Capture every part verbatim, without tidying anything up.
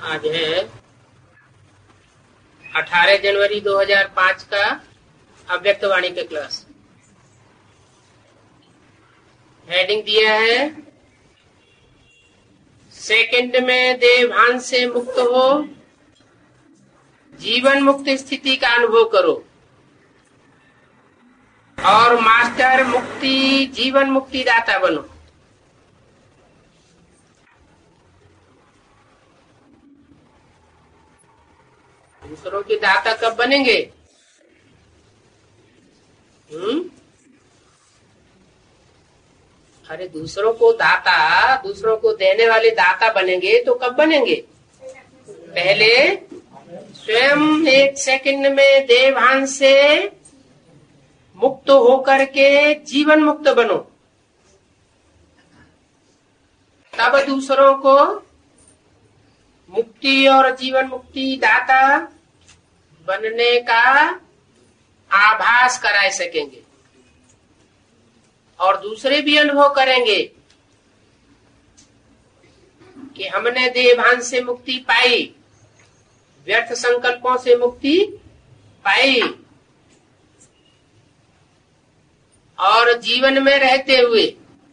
आज है अठारह जनवरी दो हज़ार पाँच का अव्यक्त वाणी के क्लास। हेडिंग दिया है सेकंड में देवभान से मुक्त हो, जीवन मुक्त स्थिति का अनुभव करो और मास्टर मुक्ति जीवन मुक्ति दाता बनो। दूसरों के दाता कब बनेंगे? हम्म अरे दूसरों को दाता, दूसरों को देने वाले दाता बनेंगे तो कब बनेंगे? पहले स्वयं एक सेकंड में देवभान से मुक्त होकर के जीवन मुक्त बनो, तब दूसरों को मुक्ति और जीवन मुक्ति दाता बनने का आभास कराए सकेंगे और दूसरे भी अनुभव करेंगे कि हमने देवभान से मुक्ति पाई, व्यर्थ संकल्पों से मुक्ति पाई और जीवन में रहते हुए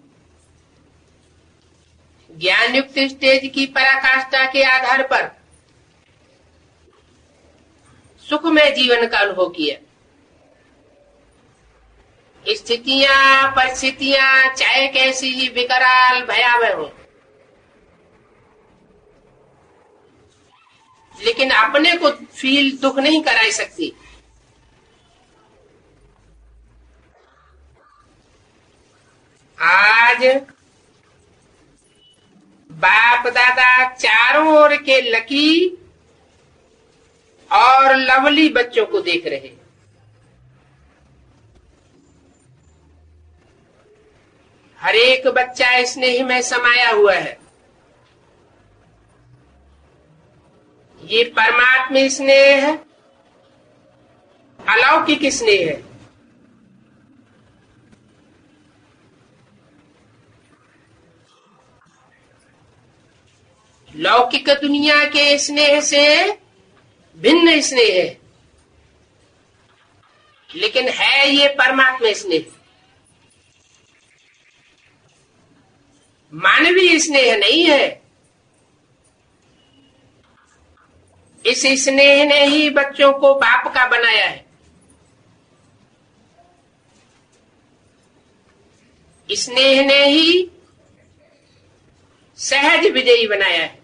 ज्ञान युक्त स्टेज की पराकाष्ठा के आधार पर सुखमय जीवन का अनुभव किया। स्थितियां परिस्थितियां चाहे कैसी ही विकराल भयावह हो, लेकिन अपने को फील दुख नहीं कराई सकती। आज बाप दादा चारों ओर के लकी और लवली बच्चों को देख रहे। हर एक बच्चा स्नेह में समाया हुआ है। ये परमात्मा स्नेह है, अलौकिक स्नेह है। लौकिक दुनिया के स्नेह से भिन्न स्नेह है, लेकिन है ये परमात्मा स्नेह। मानवीय स्नेह नहीं है। इस स्नेह ने ही बच्चों को बाप का बनाया है। स्नेह ने ही सहज विजयी बनाया है।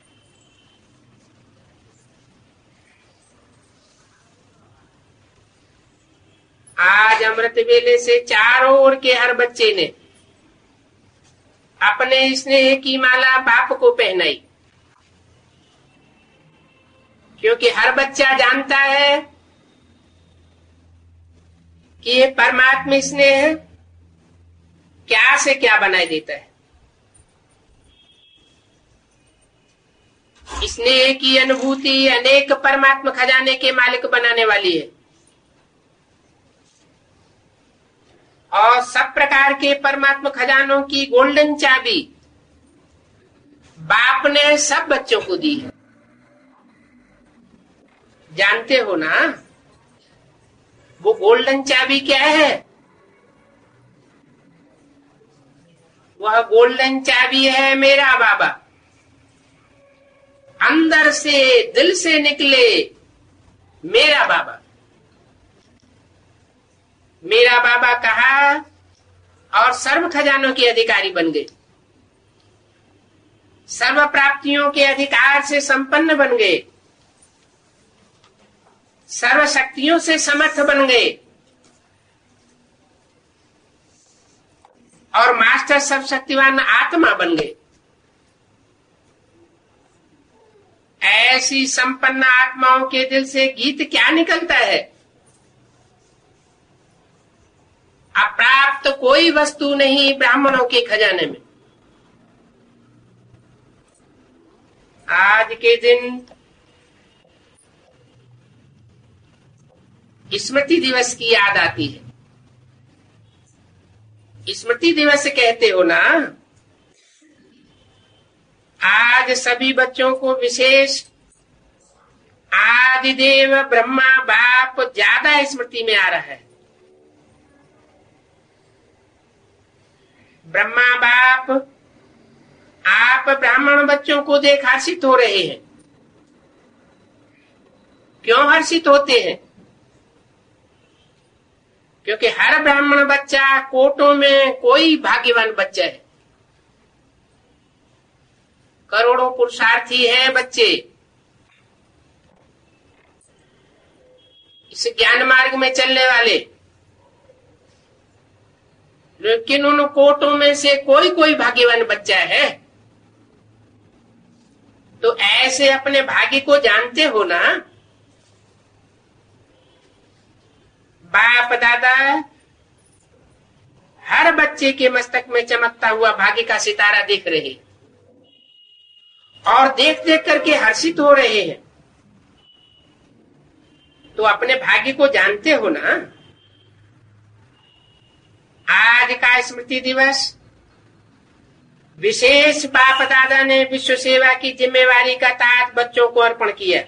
आज अमृत वेले से चारों ओर के हर बच्चे ने अपने स्नेह की माला बाप को पहनाई, क्योंकि हर बच्चा जानता है कि ये परमात्मा स्नेह क्या से क्या बनाए देता है। स्नेह की अनुभूति अनेक परमात्मा खजाने के मालिक बनाने वाली है और सब प्रकार के परमात्मा खजानों की गोल्डन चाबी बाप ने सब बच्चों को दी है। जानते हो ना वो गोल्डन चाबी क्या है? वह गोल्डन चाबी है मेरा बाबा। अंदर से दिल से निकले मेरा बाबा। मेरा बाबा कहा और सर्व खजानों के अधिकारी बन गए, सर्व प्राप्तियों के अधिकार से संपन्न बन गए, सर्व शक्तियों से समर्थ बन गए और मास्टर सब शक्तिवान आत्मा बन गए। ऐसी संपन्न आत्माओं के दिल से गीत क्या निकलता है? अप्राप्त कोई वस्तु नहीं ब्राह्मणों के खजाने में। आज के दिन स्मृति दिवस की याद आती है। स्मृति दिवस कहते हो ना, आज सभी बच्चों को विशेष आदिदेव ब्रह्मा बाप ज्यादा स्मृति में आ रहा है। ब्रह्मा बाप आप ब्राह्मण बच्चों को देख हर्षित हो रहे हैं। क्यों हर्षित होते हैं? क्योंकि हर ब्राह्मण बच्चा कोटों में कोई भाग्यवान बच्चा है। करोड़ों पुरुषार्थी हैं बच्चे इस ज्ञान मार्ग में चलने वाले, लेकिन उन कोटों में से कोई कोई भाग्यवान बच्चा है। तो ऐसे अपने भाग्य को जानते हो ना। बाप दादा हर बच्चे के मस्तक में चमकता हुआ भाग्य का सितारा देख रहे और देख देख करके हर्षित हो रहे हैं। तो अपने भाग्य को जानते हो ना। आज का स्मृति दिवस विशेष बाप दादा ने विश्व सेवा की जिम्मेवारी का ताज बच्चों को अर्पण किया।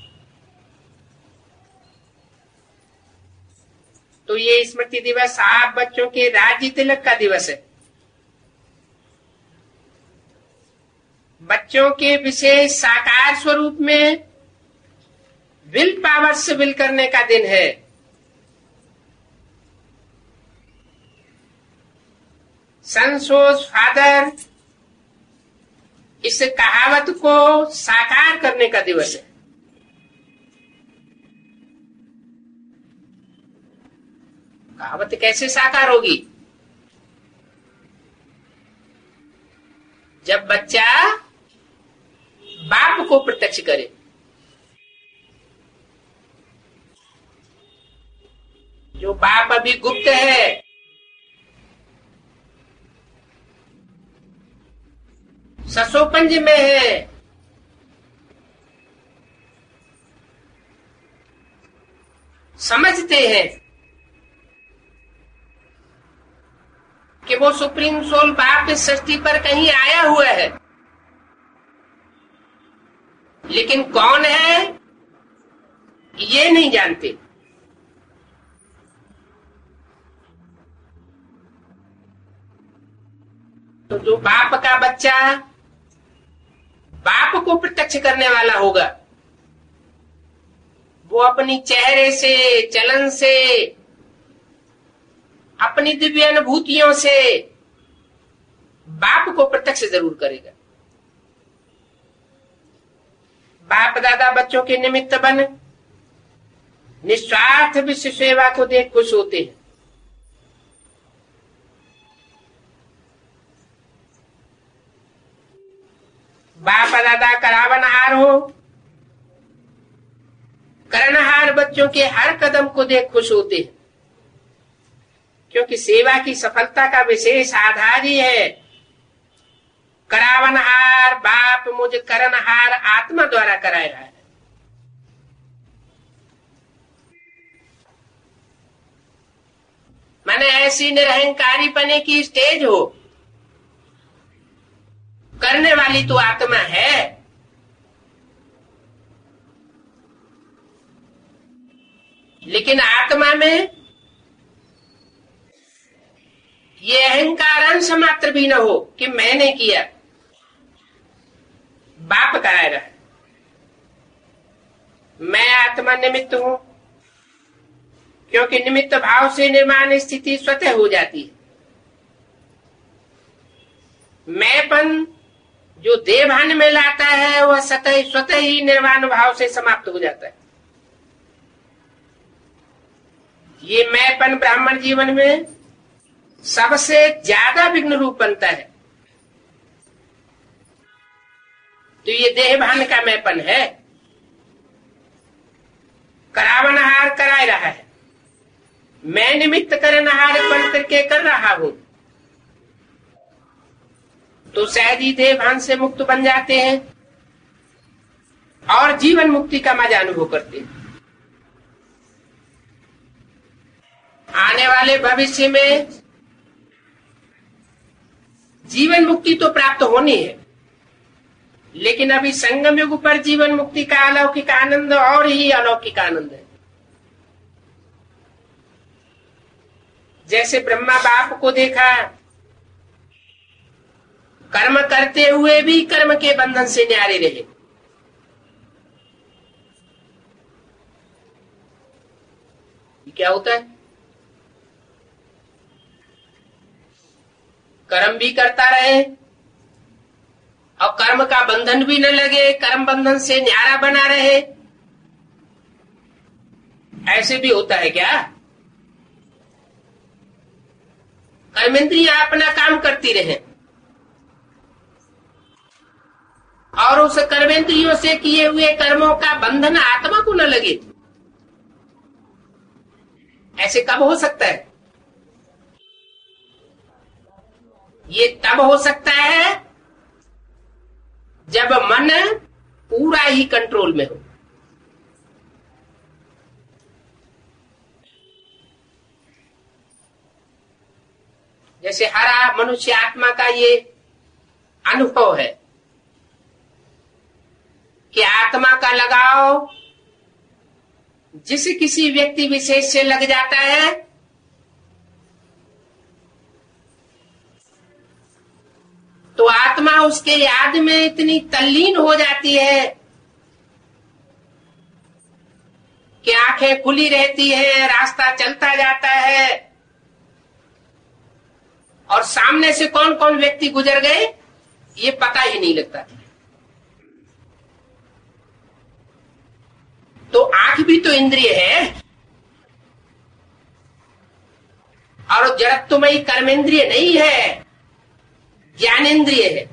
तो ये स्मृति दिवस आप बच्चों के राज्य तिलक का दिवस है। बच्चों के विशेष साकार स्वरूप में विल पावर से विल करने का दिन है। सनसोज फादर इस कहावत को साकार करने का दिवस है। कहावत कैसे साकार होगी? जब बच्चा बाप को प्रत्यक्ष करे। जो बाप अभी गुप्त है, ससोपंज में है, समझते हैं कि वो सुप्रीम सोल बाप इस सृष्टि पर कहीं आया हुआ है, लेकिन कौन है ये नहीं जानते। तो जो बाप का बच्चा बाप को प्रत्यक्ष करने वाला होगा, वो अपनी चेहरे से, चलन से, अपनी दिव्य अनुभूतियों से बाप को प्रत्यक्ष जरूर करेगा। बाप दादा बच्चों के निमित्त बन निस्वार्थ विश्व सेवा को देख खुश होते हैं। बाप दादा करावनहार हो, करनहार बच्चों के हर कदम को देख खुश होते हैं, क्योंकि सेवा की सफलता का विशेष आधार ही है करावनहार बाप मुझ करनहार आत्मा द्वारा कराया है। माने ऐसी निरहंकारी पने की स्टेज हो। करने वाली तो आत्मा है, लेकिन आत्मा में ये अहंकार अंश मात्र भी न हो कि मैंने किया, बाप कराएगा। मैं आत्मा निमित्त हूं, क्योंकि निमित्त भाव से निर्माण स्थिति स्वतः हो जाती है। मैंपन जो देहभान में लाता है वह स्वतः स्वतः ही निर्वाण भाव से समाप्त हो जाता है। ये मैंपन ब्राह्मण जीवन में सबसे ज्यादा विघ्न रूप बनता है। तो ये देहभान का मैंपन है, करावनहार कराए रहा है, मैं निमित्त करनहार बन करके कर रहा हूं। तो शायद ही देहभान से मुक्त बन जाते हैं और जीवन मुक्ति का मजा अनुभव करते हैं। आने वाले भविष्य में जीवन मुक्ति तो प्राप्त होनी है, लेकिन अभी संगम युग पर जीवन मुक्ति का अलौकिक आनंद और ही अलौकिक आनंद है। जैसे ब्रह्मा बाप को देखा, कर्म करते हुए भी कर्म के बंधन से न्यारे रहे। क्या होता है? कर्म भी करता रहे और कर्म का बंधन भी न लगे, कर्म बंधन से न्यारा बना रहे। ऐसे भी होता है क्या? कर्मेंद्रियां अपना काम करती रहे और उस कर्मेंद्रियों से किए हुए कर्मों का बंधन आत्मा को न लगे। ऐसे कब हो सकता है? ये तब हो सकता है जब मन पूरा ही कंट्रोल में हो। जैसे हर मनुष्य आत्मा का ये अनुभव है कि आत्मा का लगाव जिस किसी व्यक्ति विशेष से लग जाता है तो आत्मा उसके याद में इतनी तल्लीन हो जाती है कि आंखें खुली रहती है, रास्ता चलता जाता है और सामने से कौन कौन व्यक्ति गुजर गए ये पता ही नहीं लगता। तो आंख भी तो इंद्रिय है और जड़त्वमयी कर्मेंद्रिय नहीं है, ज्ञानेंद्रिय है।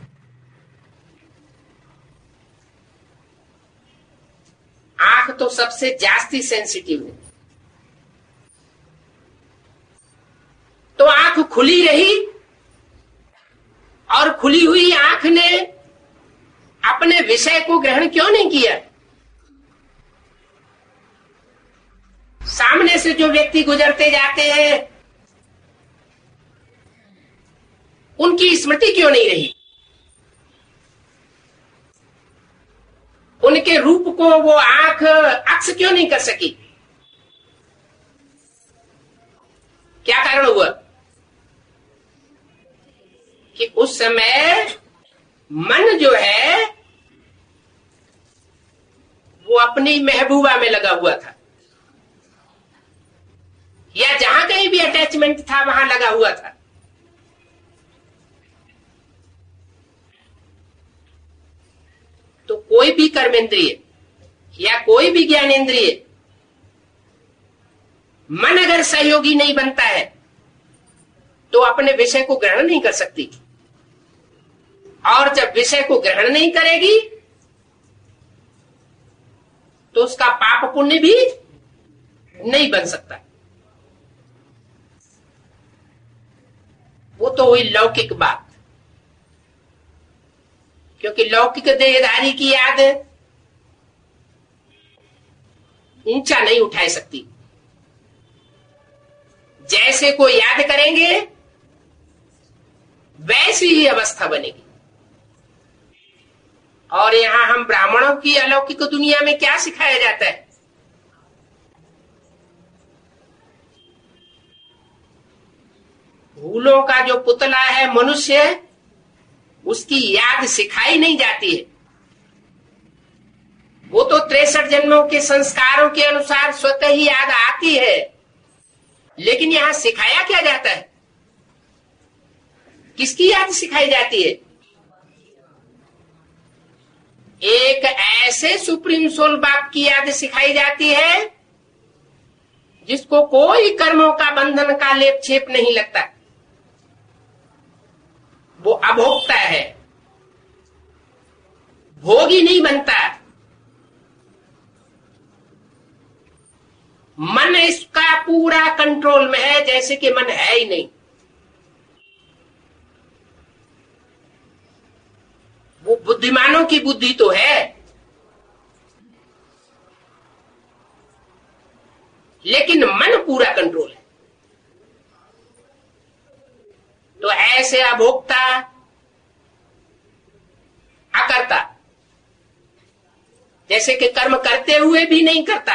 आंख तो सबसे जास्ती सेंसिटिव है। तो आंख खुली रही और खुली हुई आंख ने अपने विषय को ग्रहण क्यों नहीं किया? सामने से जो व्यक्ति गुजरते जाते हैं उनकी स्मृति क्यों नहीं रही? उनके रूप को वो आंख अक्स क्यों नहीं कर सकी? क्या कारण हुआ? कि उस समय मन जो है वो अपनी महबूबा में लगा हुआ था, या जहां कहीं भी अटैचमेंट था वहां लगा हुआ था। तो कोई भी कर्मेंद्रिय या कोई भी ज्ञानेंद्रिय मन अगर सहयोगी नहीं बनता है तो अपने विषय को ग्रहण नहीं कर सकती, और जब विषय को ग्रहण नहीं करेगी तो उसका पाप पुण्य भी नहीं बन सकता। वो तो हुई लौकिक बात, क्योंकि लौकिक देहधारी की याद ऊंचा नहीं उठा सकती। जैसे को याद करेंगे वैसी ही अवस्था बनेगी। और यहां हम ब्राह्मणों की अलौकिक दुनिया में क्या सिखाया जाता है? भूलों का जो पुतला है मनुष्य, उसकी याद सिखाई नहीं जाती है। वो तो तिरसठ जन्मों के संस्कारों के अनुसार स्वतः ही याद आती है, लेकिन यहां सिखाया क्या जाता है? किसकी याद सिखाई जाती है? एक ऐसे सुप्रीम सोल बाप की याद सिखाई जाती है जिसको कोई कर्मों का बंधन का लेप छेप नहीं लगता। वो अभोक्ता है, भोगी नहीं बनता। मन इसका पूरा कंट्रोल में है, जैसे कि मन है ही नहीं। वो बुद्धिमानों की बुद्धि तो है, लेकिन मन पूरा कंट्रोल है। तो ऐसे अभोक्ता अकर्ता जैसे कि कर्म करते हुए भी नहीं करता।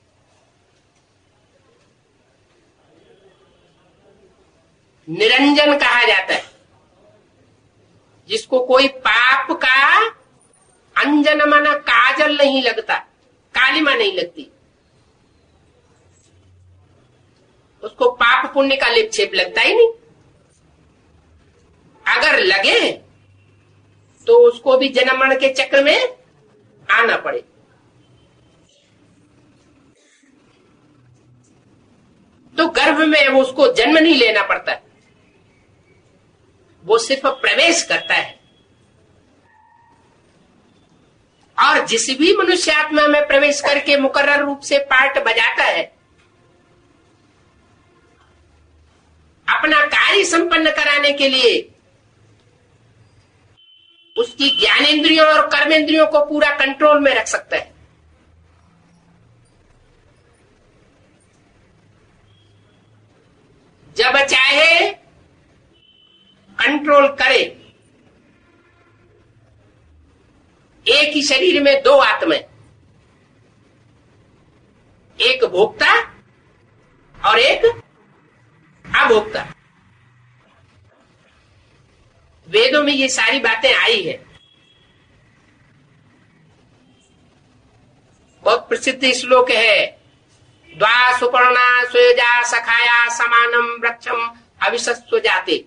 निरंजन कहा जाता है जिसको कोई पाप का अंजन माना काजल नहीं लगता, कालिमा नहीं लगती, उसको पाप पुण्य का लेप छेप लगता ही नहीं। अगर लगे तो उसको भी जन्म मरण के चक्र में आना पड़े। तो गर्भ में वो उसको जन्म नहीं लेना पड़ता, वो सिर्फ प्रवेश करता है। और जिस भी मनुष्य आत्मा में प्रवेश करके मुकर्रर रूप से पार्ट बजाता है, अपना कार्य संपन्न कराने के लिए उसकी ज्ञानेंद्रियों और कर्मेंद्रियों को पूरा कंट्रोल में रख सकता है। जब चाहे कंट्रोल करे। एक ही शरीर में दो आत्माएं, एक भोक्ता और एक अभोक्ता। वेदों में ये सारी बातें आई है। बहुत प्रसिद्ध श्लोक है, द्वा सुपर्णा स्वजा सखाया समानम वृक्षम अविशस्व जाते।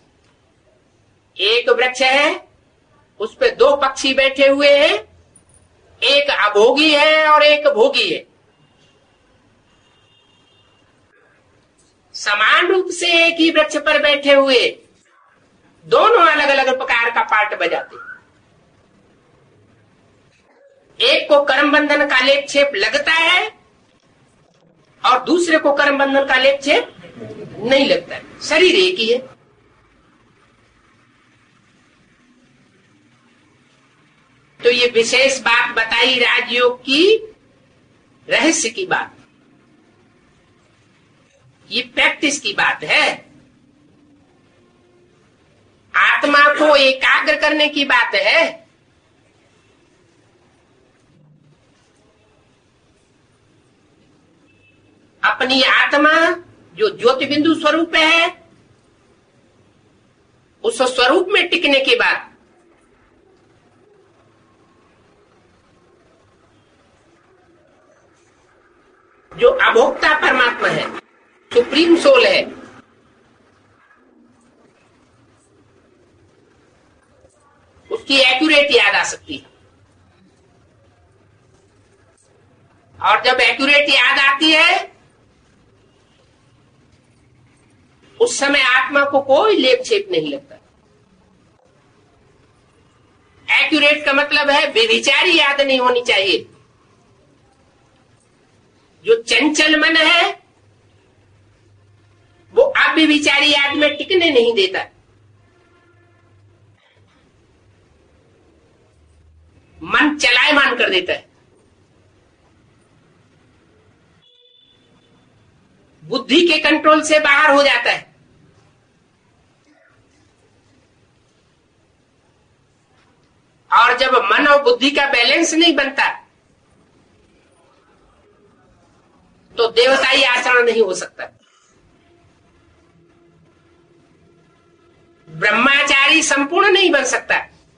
एक वृक्ष है, उस पे दो पक्षी बैठे हुए हैं, एक अभोगी है और एक भोगी है। समान रूप से एक ही वृक्ष पर बैठे हुए दोनों अलग अलग प्रकार का पार्ट बजाते। एक को कर्म बंधन का लेप छेप लगता है और दूसरे को कर्म बंधन का लेप छेप नहीं लगता है। शरीर एक ही है। तो ये विशेष बात बताई राजयोग की, रहस्य की बात, ये प्रैक्टिस की बात है, आत्मा को एकाग्र करने की बात है। अपनी आत्मा जो ज्योति बिंदु स्वरूप है, उस स्वरूप में टिकने के बाद जो अभोक्ता परमात्मा है, सुप्रीम सोल है, उसकी एक्यूरेट याद आ सकती है। और जब एक्यूरेट याद आती है, उस समय आत्मा को कोई लेप छेप नहीं लगता। एक्यूरेट का मतलब है बेविचारी याद नहीं होनी चाहिए। जो चंचल मन है वो अव्यभिचारी याद में टिकने नहीं देता। मन चलायमान कर देता है। बुद्धि के कंट्रोल से बाहर हो जाता है। और जब मन और बुद्धि का बैलेंस नहीं बनता तो देवताई आचरण नहीं हो सकता। ब्रह्माचारी संपूर्ण नहीं बन सकता।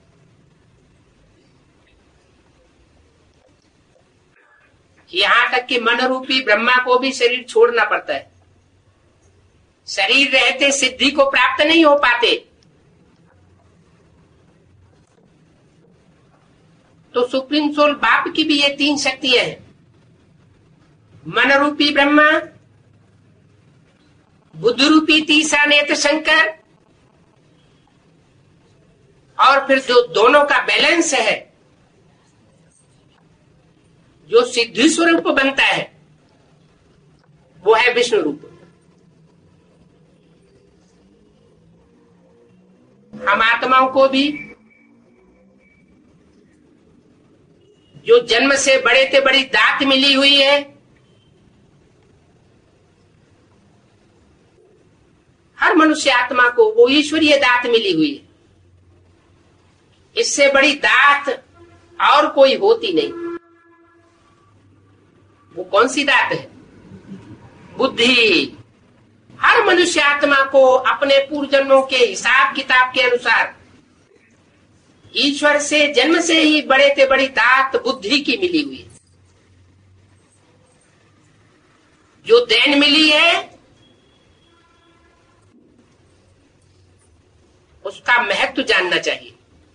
यहां तक कि मन रूपी ब्रह्मा को भी शरीर छोड़ना पड़ता है। शरीर रहते सिद्धि को प्राप्त नहीं हो पाते। तो सुप्रीम सोल बाप की भी ये तीन शक्तियां हैं, मन रूपी ब्रह्मा, बुद्ध रूपी तीसरा नेत्र शंकर, और फिर जो दोनों का बैलेंस है, जो सिद्धि स्वरूप बनता है, वो है विष्णु रूप। हम आत्माओं को भी जो जन्म से बड़े से बड़ी दात मिली हुई है, हर मनुष्य आत्मा को वो ईश्वरीय दात मिली हुई है। इससे बड़ी दात और कोई होती नहीं। वो कौन सी दात है? बुद्धि। हर मनुष्य आत्मा को अपने पूर्व जन्मों के हिसाब किताब के अनुसार ईश्वर से जन्म से ही बड़े से बड़ी दात बुद्धि की मिली हुई है। जो देन मिली है उसका महत्व जानना चाहिए।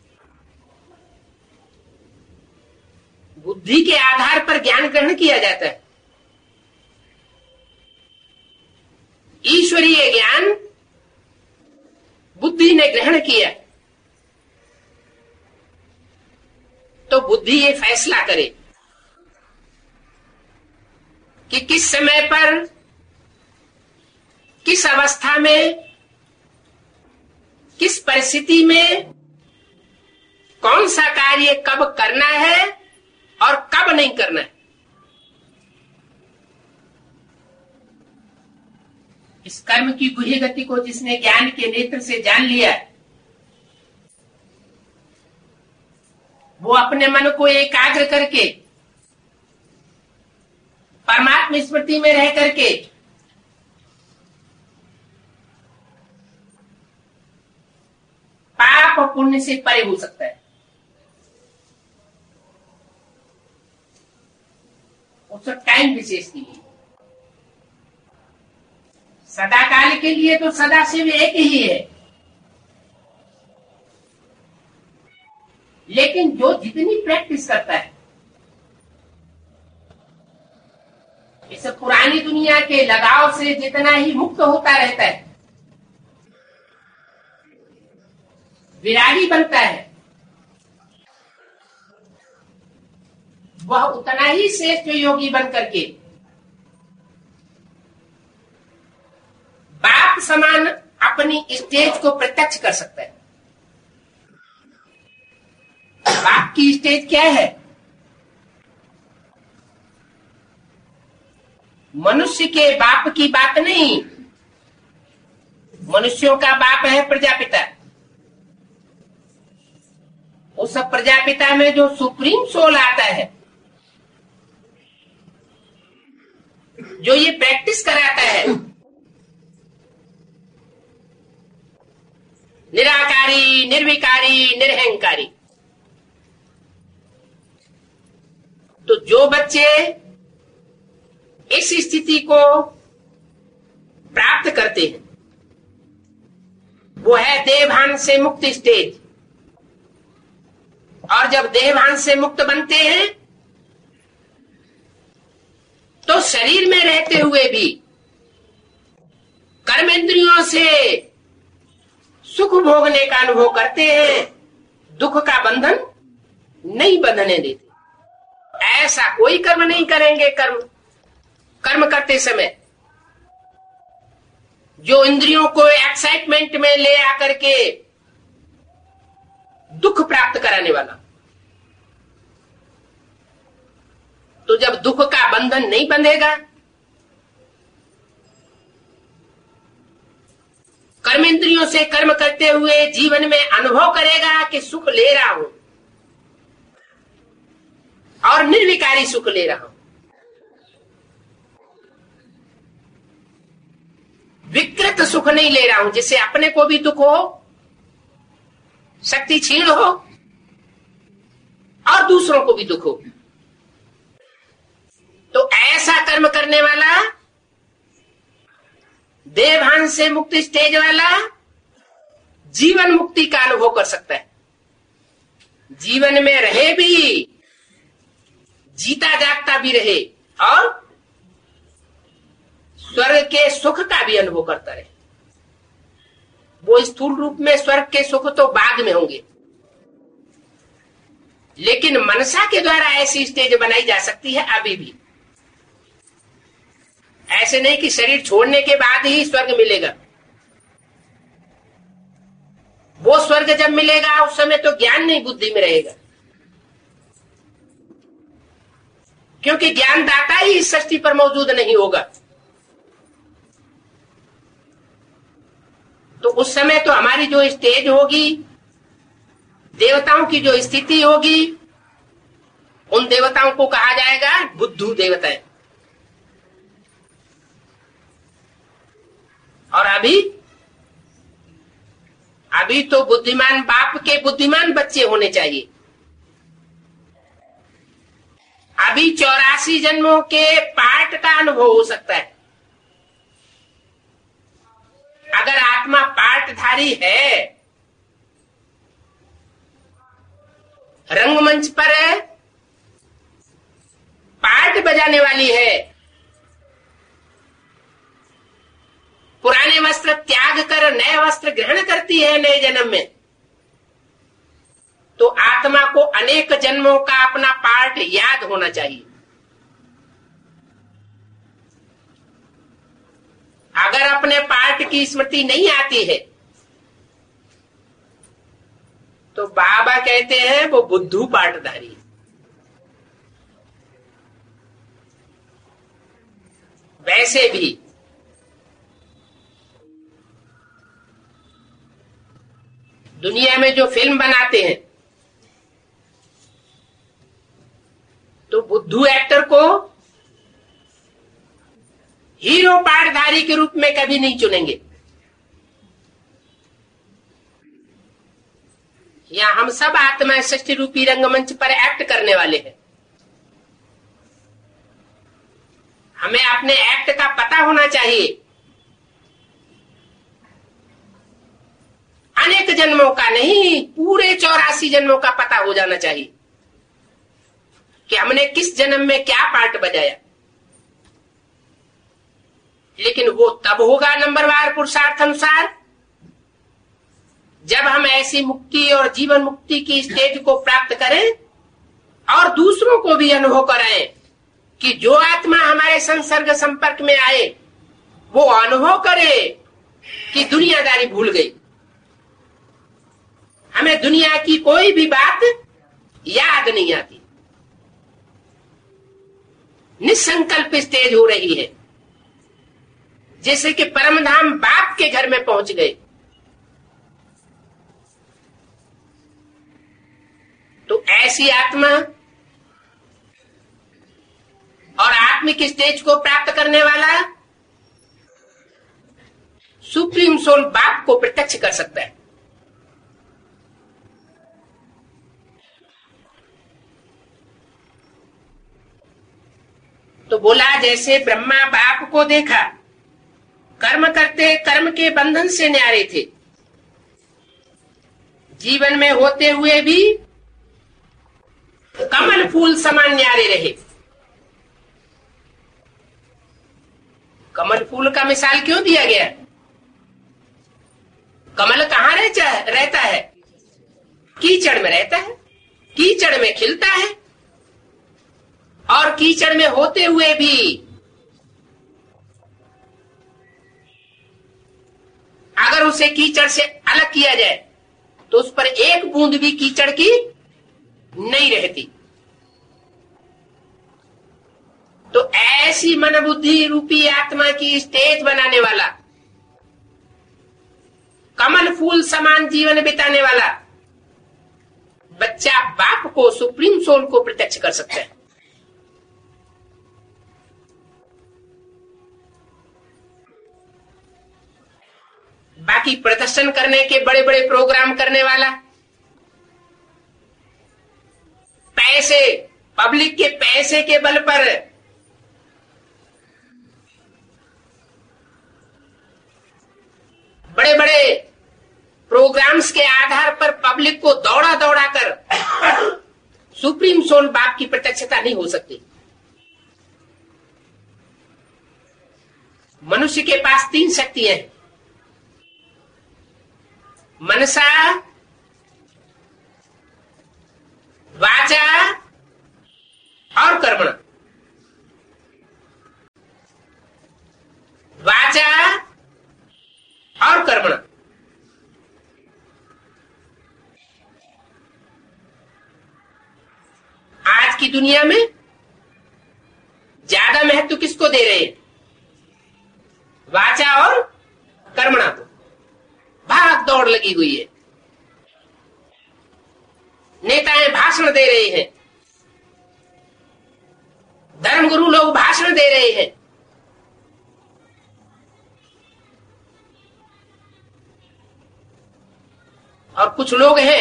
बुद्धि के आधार पर ज्ञान ग्रहण किया जाता है। ईश्वरीय ज्ञान बुद्धि ने ग्रहण किया तो बुद्धि ये फैसला करे कि किस समय पर, किस अवस्था में, किस परिस्थिति में कौन सा कार्य कब करना है और कब नहीं करना है। इस कर्म की गुह्य गति को जिसने ज्ञान के नेत्र से जान लिया, वो अपने मन को एकाग्र करके परमात्मा स्मृति में रह करके पाप और पुण्य से परे हो सकता है। उस टाइम विशेष के लिए, सदा काल के लिए तो सदा शिव एक ही है, लेकिन जो जितनी प्रैक्टिस करता है, इस पुरानी दुनिया के लगाव से जितना ही मुक्त होता रहता है, विरागी बनता है, वह उतना ही श्रेष्ठ योगी बन करके बाप समान अपनी स्टेज को प्रत्यक्ष कर सकता है। बाप की स्टेज क्या है? मनुष्य के बाप की बात नहीं, मनुष्यों का बाप है प्रजापिता। उस प्रजापिता में जो सुप्रीम सोल आता है, जो ये प्रैक्टिस कराता है, निराकारी, निर्विकारी, निरहंकारी, तो जो बच्चे इस स्थिति को प्राप्त करते हैं वो है देहभान से मुक्त स्टेज। और जब देहभान से मुक्त बनते हैं तो शरीर में रहते हुए भी कर्मेंद्रियों से सुख भोगने का अनुभव करते हैं, दुख का बंधन नहीं बंधने देते। ऐसा कोई कर्म नहीं करेंगे कर्म कर्म करते समय जो इंद्रियों को एक्साइटमेंट में ले आकर के दुख प्राप्त कराने वाला। तो जब दुख का बंधन नहीं बंधेगा, कर्मेंद्रियों से कर्म करते हुए जीवन में अनुभव करेगा कि सुख ले रहा हूं और निर्विकारी सुख ले रहा हूं। विकृत सुख नहीं ले रहा हूं जिससे अपने को भी दुख हो, शक्ति क्षीण हो और दूसरों को भी दुख हो। तो ऐसा कर्म करने वाला, देहभान से मुक्ति स्टेज वाला जीवन मुक्ति का अनुभव कर सकता है। जीवन में रहे भी, जीता जागता भी रहे और स्वर्ग के सुख का भी अनुभव करता रहे। वो स्थूल रूप में स्वर्ग के सुख तो बाद में होंगे, लेकिन मनसा के द्वारा ऐसी स्टेज बनाई जा सकती है अभी भी। ऐसे नहीं कि शरीर छोड़ने के बाद ही स्वर्ग मिलेगा। वो स्वर्ग जब मिलेगा उस समय तो ज्ञान नहीं बुद्धि में रहेगा, क्योंकि ज्ञानदाता ही इस सृष्टि पर मौजूद नहीं होगा। तो उस समय तो हमारी जो स्टेज होगी, देवताओं की जो स्थिति होगी, उन देवताओं को कहा जाएगा बुद्धू देवताएं। और अभी अभी तो बुद्धिमान बाप के बुद्धिमान बच्चे होने चाहिए। अभी चौरासी जन्मों के पाठ का अनुभव हो सकता है। अगर आत्मा पाठधारी है, रंगमंच पर पाठ बजाने वाली है, पुराने वस्त्र त्याग कर नए वस्त्र ग्रहण करती है नए जन्म में, तो आत्मा को अनेक जन्मों का अपना पाठ याद होना चाहिए। अगर अपने पाठ की स्मृति नहीं आती है तो बाबा कहते हैं वो बुद्धू पाठधारी। वैसे भी दुनिया में जो फिल्म बनाते हैं तो बुद्धू एक्टर को हीरो पाठधारी के रूप में कभी नहीं चुनेंगे। या हम सब आत्मा सृष्टि रूपी रंगमंच पर एक्ट करने वाले हैं। हमें अपने एक्ट का पता होना चाहिए। अनेक जन्मों का नहीं, पूरे चौरासी जन्मों का पता हो जाना चाहिए कि हमने किस जन्म में क्या पार्ट बजाया। लेकिन वो तब होगा नंबरवार पुरुषार्थ अनुसार जब हम ऐसी मुक्ति और जीवन मुक्ति की स्टेज को प्राप्त करें और दूसरों को भी अनुभव कराएं कि जो आत्मा हमारे संसर्ग संपर्क में आए वो अनुभव करे कि दुनियादारी भूल गई, हमें दुनिया की कोई भी बात याद नहीं आती। निसंकल्प स्टेज हो रही है, जैसे कि परमधाम बाप के घर में पहुंच गए। तो ऐसी आत्मा और आत्मिक स्टेज को प्राप्त करने वाला सुप्रीम सोल बाप को प्रत्यक्ष कर सकता है। तो बोला जैसे ब्रह्मा बाप को देखा, कर्म करते कर्म के बंधन से न्यारे थे, जीवन में होते हुए भी कमल फूल समान न्यारे रहे। कमल फूल का मिसाल क्यों दिया गया? कमल कहाँ रहता है? कीचड़ में रहता है, कीचड़ में खिलता है और कीचड़ में होते हुए भी अगर उसे कीचड़ से अलग किया जाए तो उस पर एक बूंद भी कीचड़ की नहीं रहती। तो ऐसी मन बुद्धि रूपी आत्मा की स्टेज बनाने वाला, कमल फूल समान जीवन बिताने वाला बच्चा बाप को, सुप्रीम सोल को प्रत्यक्ष कर सकता है। बाकी प्रदर्शन करने के बड़े बड़े प्रोग्राम करने वाला, पैसे, पब्लिक के पैसे के बल पर बड़े बड़े प्रोग्राम्स के आधार पर पब्लिक को दौड़ा दौड़ा कर सुप्रीम सोल बाप की प्रत्यक्षता नहीं हो सकती। मनुष्य के पास तीन शक्तियां हैं, मनसा, वाचा और कर्मणा। वाचा और कर्मणा। आज की दुनिया में ज्यादा महत्व किसको दे रहे हैं? वाचा और कर्मणा को। भाग दौड़ लगी हुई है, नेताएं भाषण दे रहे हैं, धर्मगुरु लोग भाषण दे रहे हैं, और कुछ लोग हैं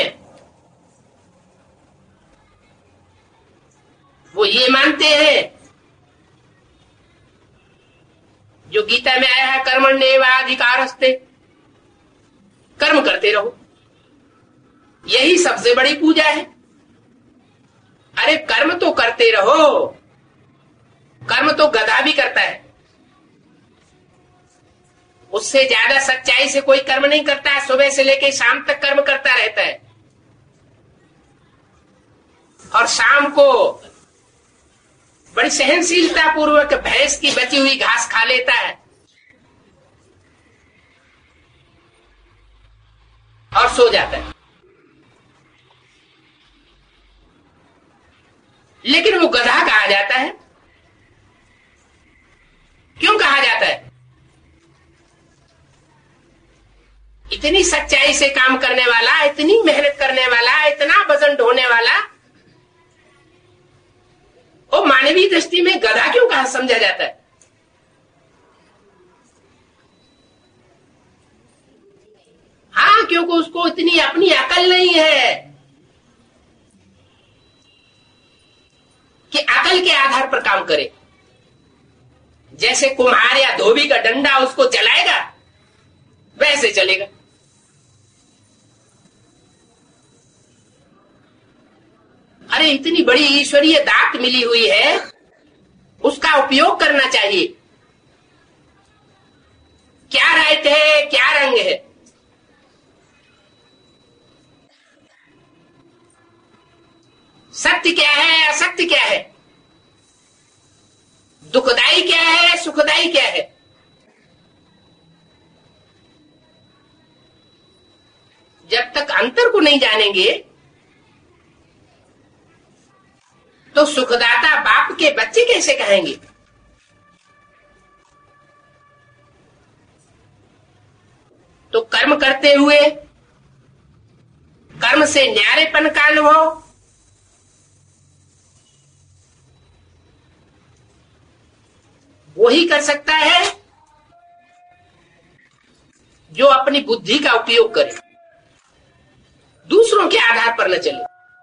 वो ये मानते हैं जो गीता में आया है कर्मण्येवाधिकारस्ते, कर्म करते रहो, यही सबसे बड़ी पूजा है। अरे कर्म तो करते रहो, कर्म तो गधा भी करता है, उससे ज्यादा सच्चाई से कोई कर्म नहीं करता है। सुबह से लेकर शाम तक कर्म करता रहता है और शाम को बड़ी सहनशीलता पूर्वक भैंस की बची हुई घास खा लेता है और सो जाता है। लेकिन वो गधा कहा जाता है। क्यों कहा जाता है? इतनी सच्चाई से काम करने वाला, इतनी मेहनत करने वाला, इतना वजन ढोने वाला, वो मानवीय दृष्टि में गधा क्यों कहा समझा जाता है? हाँ, क्योंकि उसको इतनी अपनी अकल नहीं है कि अकल के आधार पर काम करे। जैसे कुम्हार या धोबी का डंडा उसको चलाएगा वैसे चलेगा। अरे इतनी बड़ी ईश्वरीय दात मिली हुई है, उसका उपयोग करना चाहिए। क्या राइट है, क्या रंग है, सत्य क्या है, असत्य क्या है, दुखदाई क्या है, सुखदाई क्या है। जब तक अंतर को नहीं जानेंगे तो सुखदाता बाप के बच्चे कैसे कहेंगे? तो कर्म करते हुए कर्म से न्यारेपन का अनुभव, वही कर सकता है जो अपनी बुद्धि का उपयोग करे, दूसरों के आधार पर न चले।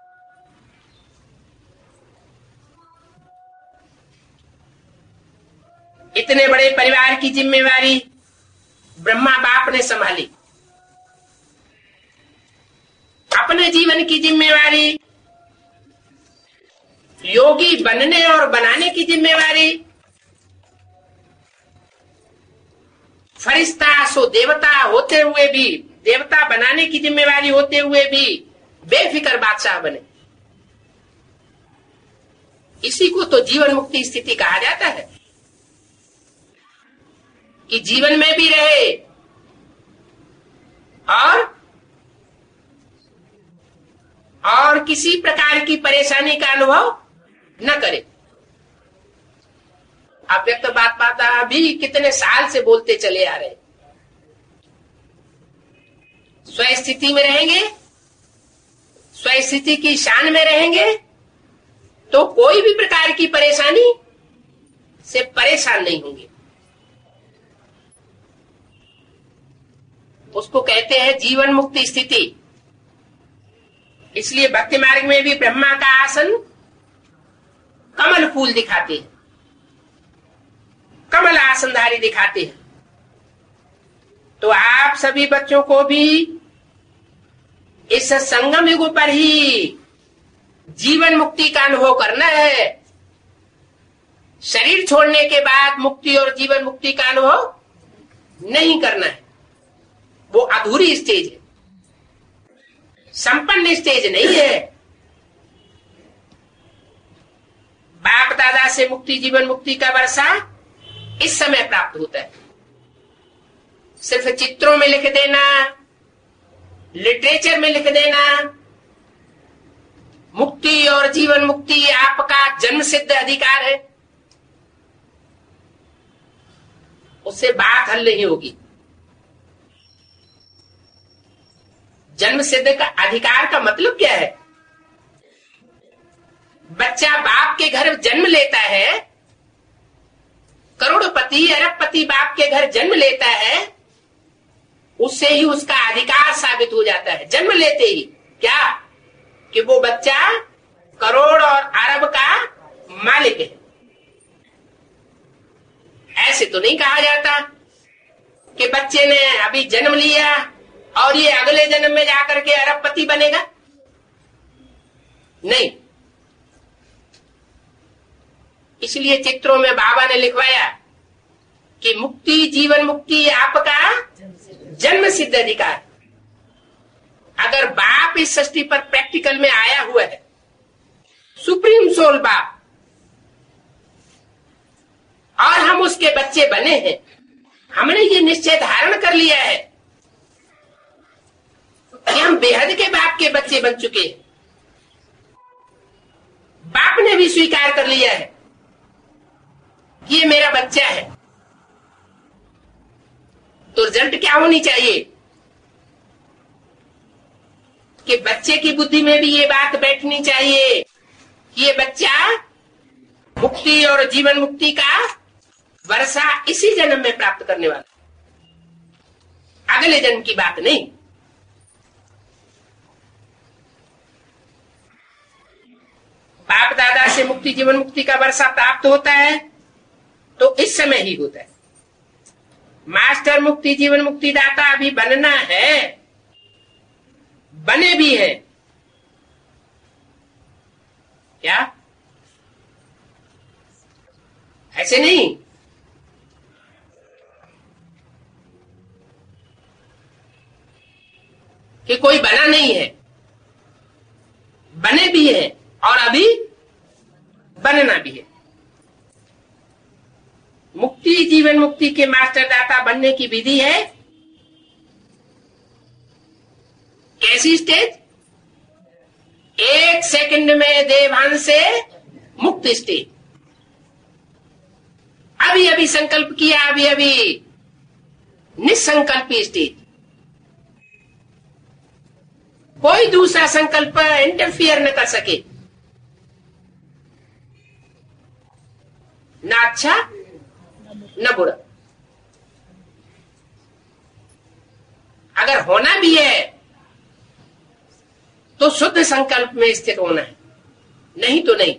इतने बड़े परिवार की जिम्मेवारी ब्रह्मा बाप ने संभाली, अपने जीवन की जिम्मेवारी, योगी बनने और बनाने की जिम्मेवारी, फरिश्ता सो देवता होते हुए भी, देवता बनाने की जिम्मेवारी होते हुए भी बेफिक्र बादशाह बने। इसी को तो जीवन मुक्ति स्थिति कहा जाता है कि जीवन में भी रहे और और किसी प्रकार की परेशानी का अनुभव न करे। अव्यक्त बात पाता अभी कितने साल से बोलते चले आ रहे। स्वस्थिति में रहेंगे, स्वस्थिति की शान में रहेंगे तो कोई भी प्रकार की परेशानी से परेशान नहीं होंगे। उसको कहते हैं जीवन मुक्ति स्थिति। इसलिए भक्ति मार्ग में भी ब्रह्मा का आसन कमल फूल दिखाते हैं, कमल आसनधारी दिखाते हैं। तो आप सभी बच्चों को भी इस संगम युग पर ही जीवन मुक्ति का अनुभव करना है। शरीर छोड़ने के बाद मुक्ति और जीवन मुक्ति का अनुभव नहीं करना है। वो अधूरी स्टेज है, संपन्न स्टेज नहीं है। बाप दादा से मुक्ति जीवन मुक्ति का वर्षा इस समय प्राप्त होता है। सिर्फ चित्रों में लिख देना, लिटरेचर में लिख देना, मुक्ति और जीवन मुक्ति आपका जन्म सिद्ध अधिकार है, उससे बात हल नहीं होगी। जन्म सिद्ध का अधिकार का मतलब क्या है? बच्चा बाप के घर जन्म लेता है, करोड़पति अरबपति बाप के घर जन्म लेता है, उससे ही उसका अधिकार साबित हो जाता है जन्म लेते ही। क्या कि वो बच्चा करोड़ और अरब का मालिक है। ऐसे तो नहीं कहा जाता कि बच्चे ने अभी जन्म लिया और ये अगले जन्म में जाकर के अरबपति बनेगा। नहीं, इसलिए चित्रों में बाबा ने लिखवाया कि मुक्ति, जीवन मुक्ति आपका जन्म सिद्ध अधिकार। अगर बाप इस सृष्टि पर प्रैक्टिकल में आया हुआ है, सुप्रीम सोल बाप, और हम उसके बच्चे बने हैं, हमने ये निश्चय धारण कर लिया है कि हम बेहद के बाप के बच्चे बन चुके हैं। बाप ने भी स्वीकार कर लिया है कि ये मेरा बच्चा है। तो रिजल्ट क्या होनी चाहिए कि बच्चे की बुद्धि में भी ये बात बैठनी चाहिए कि ये बच्चा मुक्ति और जीवन मुक्ति का वर्षा इसी जन्म में प्राप्त करने वाला, अगले जन्म की बात नहीं। बाप दादा से मुक्ति जीवन मुक्ति का वर्षा प्राप्त होता है तो इस समय ही होता है। मास्टर मुक्ति जीवन मुक्ति दाता अभी बनना है, बने भी है क्या? ऐसे नहीं कि कोई बना नहीं है, बने भी है और अभी बनना भी है। मुक्ति जीवन मुक्ति के मास्टर दाता बनने की विधि है कैसी स्टेज? एक सेकंड में देवभान से मुक्त स्टेज। अभी अभी संकल्प किया, अभी अभी निसंकल्पी स्टेज। कोई दूसरा संकल्प इंटरफियर न कर सके, ना अच्छा न बुरा। अगर होना भी है तो शुद्ध संकल्प में स्थित होना है, नहीं तो नहीं।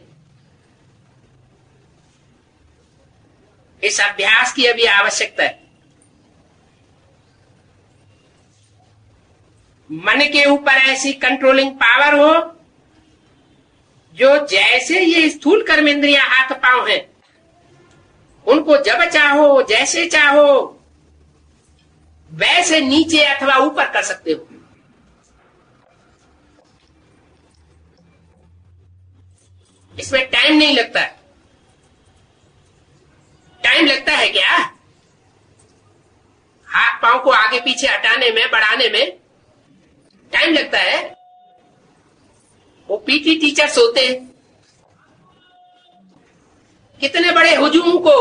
इस अभ्यास की अभी आवश्यकता है। मन के ऊपर ऐसी कंट्रोलिंग पावर हो जो जैसे ये स्थूल कर्मेंद्रियां हाथ पांव हैं, उनको जब चाहो जैसे चाहो वैसे नीचे अथवा ऊपर कर सकते हो। इसमें टाइम नहीं लगता। टाइम लगता है क्या? हाथ पांव को आगे पीछे हटाने में, बढ़ाने में टाइम लगता है। वो पीटी टीचर्स होते हैं, कितने बड़े हुजूम को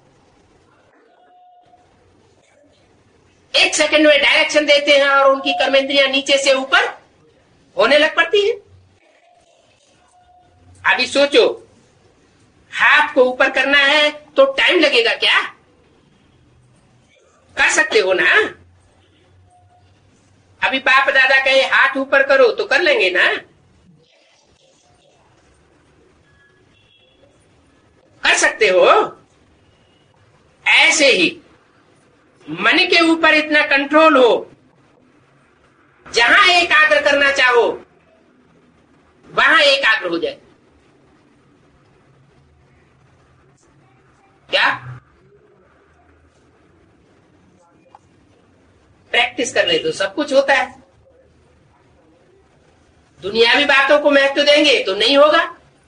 एक सेकंड में डायरेक्शन देते हैं और उनकी कर्मेंद्रियां नीचे से ऊपर होने लग पड़ती हैं। अभी सोचो, हाथ को ऊपर करना है तो टाइम लगेगा क्या? कर सकते हो ना? अभी बाप दादा कहे हाथ ऊपर करो तो कर लेंगे ना? कर सकते हो। ऐसे ही मन के ऊपर इतना कंट्रोल हो, जहां एकाग्र करना चाहो वहां एकाग्र हो जाए। क्या? प्रैक्टिस कर ले तो सब कुछ होता है। दुनियावी बातों को महत्व देंगे तो नहीं होगा।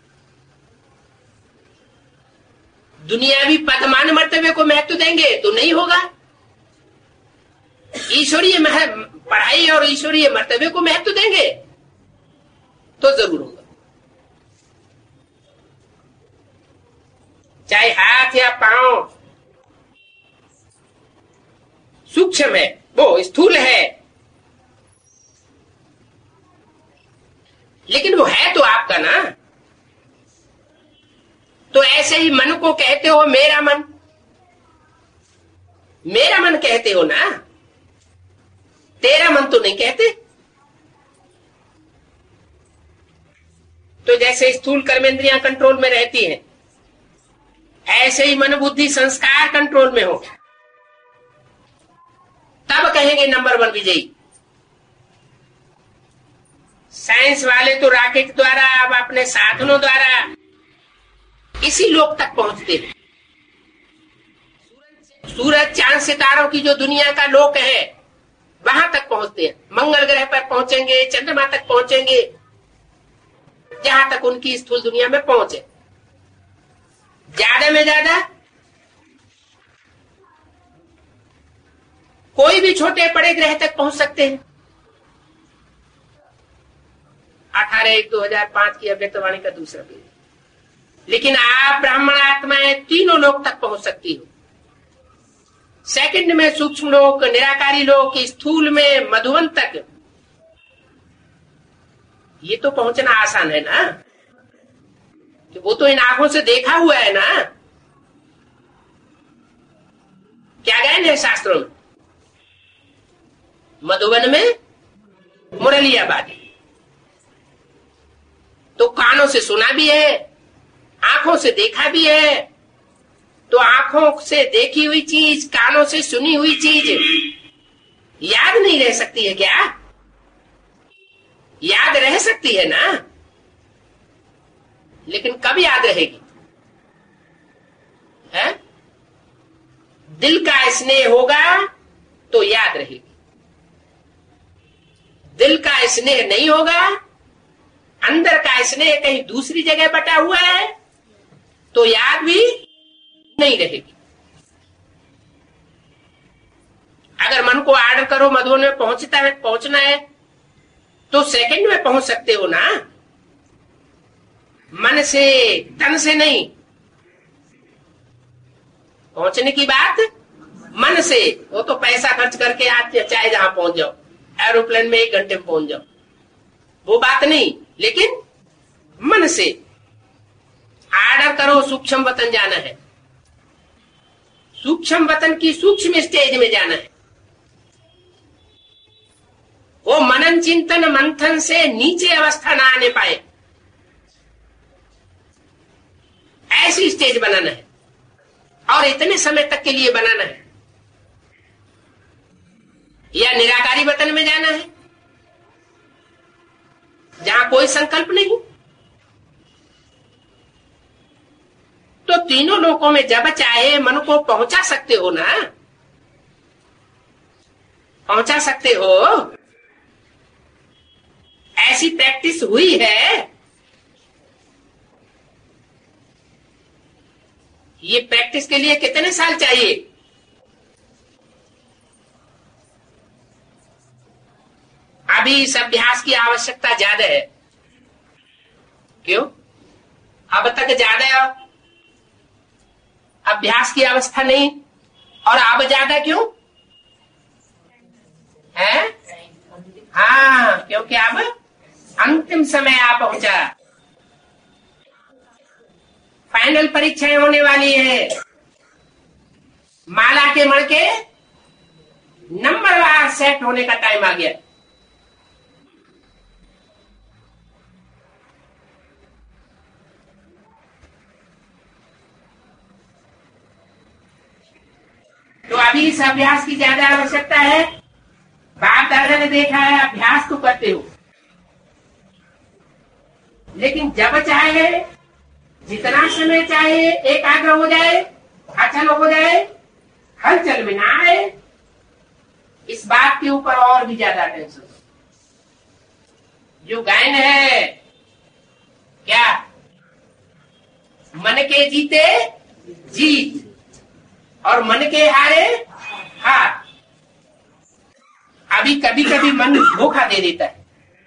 दुनियावी पदमान मर्तबे को महत्व देंगे तो नहीं होगा। ईश्वरीय पढ़ाई और ईश्वरीय मर्तबे को महत्व देंगे तो जरूर होगा। चाहे हाथ या पांव सूक्ष्म है, वो स्थूल है, लेकिन वो है तो आपका ना। तो ऐसे ही मन को कहते हो मेरा मन, मेरा मन कहते हो ना। तेरा मन तो नहीं कहते। तो जैसे स्थूल कर्मेंद्रियां कंट्रोल में रहती हैं, ऐसे ही मन बुद्धि संस्कार कंट्रोल में हो, तब कहेंगे नंबर वन विजयी। साइंस वाले तो रॉकेट द्वारा, अब अपने साधनों द्वारा इसी लोक तक पहुंचते हैं। सूरज चांद सितारों की जो दुनिया का लोक है वहां तक पहुंचते हैं। मंगल ग्रह पर पहुंचेंगे, चंद्रमा तक पहुंचेंगे, जहां तक उनकी स्थूल दुनिया में पहुंचे। ज्यादा में ज्यादा कोई भी छोटे बड़े ग्रह तक पहुंच सकते हैं। अठारह एक दो हजार पांच की अव्यक्तवाणी का दूसरा पेज। लेकिन आप ब्राह्मण आत्माएं तीनों लोक तक पहुंच सकती हो। सेकंड में सूक्ष्म लोक, निराकारी लोक, स्थूल में मधुवन तक। ये तो पहुंचना आसान है ना, कि वो तो इन आंखों से देखा हुआ है ना। क्या गायन है शास्त्रों में? मधुवन में मुरलियाबादी। तो कानों से सुना भी है, आंखों से देखा भी है। तो आंखों से देखी हुई चीज, कानों से सुनी हुई चीज याद नहीं रह सकती है क्या? याद रह सकती है ना, लेकिन कब याद रहेगी? है? दिल का स्नेह होगा तो याद रहेगी। दिल का स्नेह नहीं होगा, अंदर का स्नेह कहीं दूसरी जगह बटा हुआ है, तो याद भी नहीं रहेगी। अगर मन को आर्डर करो मधुबन में पहुंचता है, पहुंचना है, तो सेकंड में पहुंच सकते हो ना। मन से, तन से नहीं। पहुंचने की बात मन से, वो तो पैसा खर्च करके आज चाहे जहां पहुंच जाओ, एरोप्लेन में एक घंटे में पहुंच जाओ, वो बात नहीं। लेकिन मन से आर्डर करो, सूक्ष्म वतन जाना है, सूक्ष्म वतन की सूक्ष्म स्टेज में जाना है। वो मनन चिंतन मंथन से नीचे अवस्था ना आने पाए, ऐसी स्टेज बनाना है। और इतने समय तक के लिए बनाना है। या निराकारी वतन में जाना है, जहां कोई संकल्प नहीं। तो तीनों लोकों में जब चाहे मन को पहुंचा सकते हो ना, पहुंचा सकते हो। ऐसी प्रैक्टिस हुई है। ये प्रैक्टिस के लिए कितने साल चाहिए? अभी इस अभ्यास की आवश्यकता ज्यादा है। क्यों? अब तक ज्यादा अभ्यास की अवस्था नहीं, और अब ज्यादा क्यों है? हाँ, क्योंकि अब अंतिम समय आ पहुंचा। फाइनल परीक्षाएं होने वाली है। माला के मण के नंबरवार सेट होने का टाइम आ गया। तो अभी इस अभ्यास की ज्यादा आवश्यकता है। बाप दादा ने देखा है, अभ्यास तो करते हो, लेकिन जब चाहे, जितना समय चाहे एकाग्र हो जाए, अचल हो जाए, हलचल में ना आए, इस बात के ऊपर और भी ज्यादा टेंशन। जो गायन है क्या? मन के जीते जीत और मन के हारे हार। अभी कभी कभी मन धोखा दे देता है।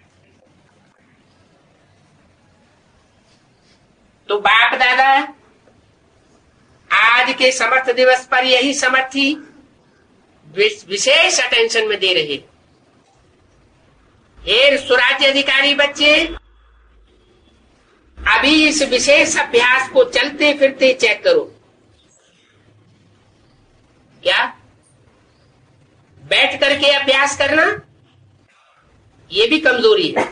तो बाप दादा आज के समर्थ दिवस पर यही समर्थी विशेष अटेंशन में दे रहे। हे स्वराज्य अधिकारी बच्चे, अभी इस विशेष अभ्यास को चलते फिरते चेक करो। क्या बैठ करके अभ्यास करना ये भी कमजोरी है।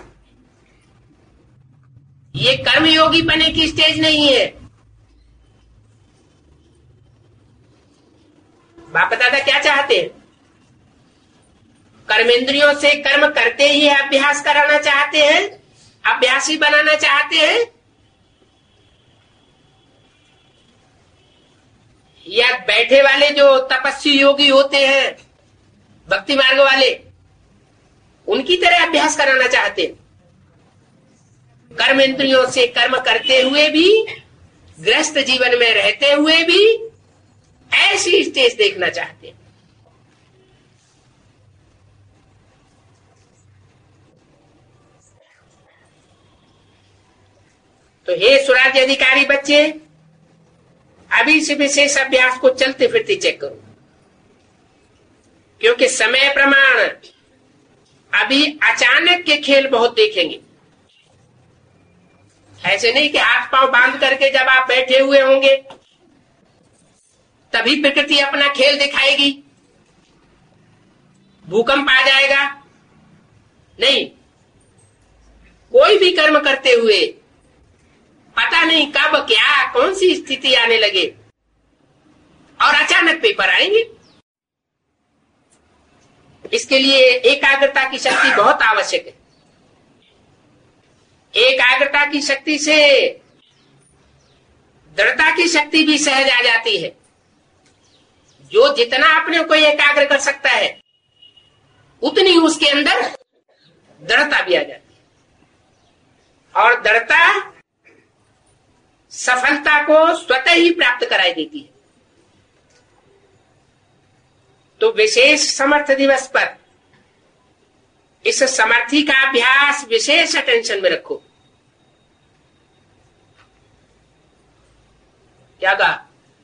ये कर्मयोगी बने की स्टेज नहीं है। बाप दादा क्या चाहते हैं? कर्मेंद्रियों से कर्म करते ही अभ्यास कराना चाहते हैं, अभ्यासी बनाना चाहते हैं, या बैठे वाले जो तपस्वी योगी होते हैं, भक्ति मार्ग वाले, उनकी तरह अभ्यास कराना चाहते हैं। कर्मेंद्रियों से कर्म करते हुए भी, गृहस्थ जीवन में रहते हुए भी ऐसी स्टेज देखना चाहते हैं। तो हे स्वराज्य अधिकारी बच्चे, अभी से विशेष अभ्यास को चलते फिरते चेक करो, क्योंकि समय प्रमाण अभी अचानक के खेल बहुत देखेंगे। ऐसे नहीं कि हाथ पांव बांध करके जब आप बैठे हुए होंगे तभी प्रकृति अपना खेल दिखाएगी, भूकंप आ जाएगा। नहीं, कोई भी कर्म करते हुए पता नहीं कब क्या कौन सी स्थिति आने लगे और अचानक पेपर आएंगे। इसके लिए एकाग्रता की शक्ति बहुत आवश्यक है। एकाग्रता की शक्ति से दृढ़ता की शक्ति भी सहज आ जाती है। जो जितना अपने को एकाग्र कर सकता है उतनी उसके अंदर दृढ़ता भी आ जाती है, और दृढ़ता सफलता को स्वतः ही प्राप्त कराई देती है। तो विशेष समर्थ दिवस पर इस समर्थी का अभ्यास विशेष अटेंशन में रखो। क्या कहा?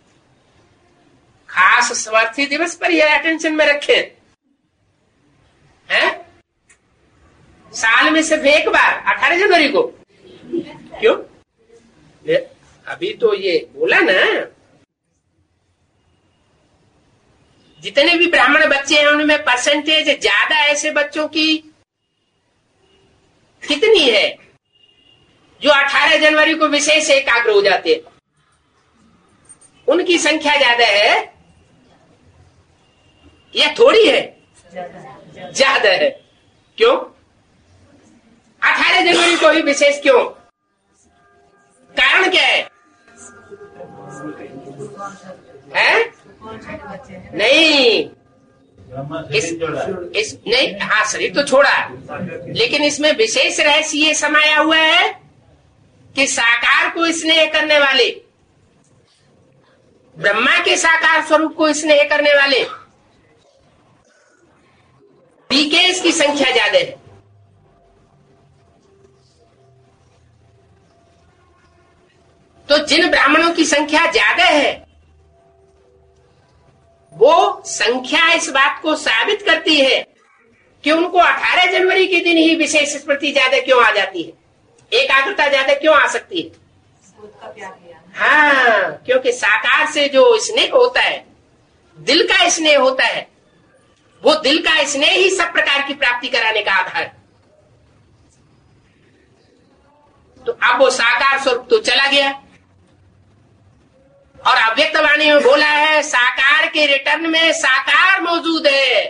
खास समर्थी दिवस पर यह अटेंशन में रखें, हैं? साल में सिर्फ एक बार अठारह जनवरी को। क्यों? अभी तो ये बोला ना, जितने भी ब्राह्मण बच्चे हैं उनमें परसेंटेज ज्यादा ऐसे बच्चों की कितनी है जो अठारह जनवरी को विशेष एकाग्र हो जाते हैं? उनकी संख्या ज्यादा है या थोड़ी है? ज्यादा है। क्यों? अठारह जनवरी को ही विशेष क्यों? कारण क्या है? है? नहीं, इस, इस नहीं, हाँ शरीर तो छोड़ा, लेकिन इसमें विशेष रहस्य ये समाया हुआ है कि साकार को स्नेह करने वाले, ब्रह्मा के साकार स्वरूप को स्नेह करने वाले पीकेस की संख्या ज्यादा है। तो जिन ब्राह्मणों की संख्या ज्यादा है वो संख्या इस बात को साबित करती है कि उनको अठारह जनवरी के दिन ही विशेष स्मृति ज्यादा क्यों आ जाती है, एकाग्रता ज्यादा क्यों आ सकती है। हाँ, क्योंकि साकार से जो स्नेह होता है, दिल का स्नेह होता है, वो दिल का स्नेह ही सब प्रकार की प्राप्ति कराने का आधार है। तो अब वो साकार स्वरूप तो चला गया, और अव्यक्त वाणी में बोला है साकार के रिटर्न में साकार मौजूद है।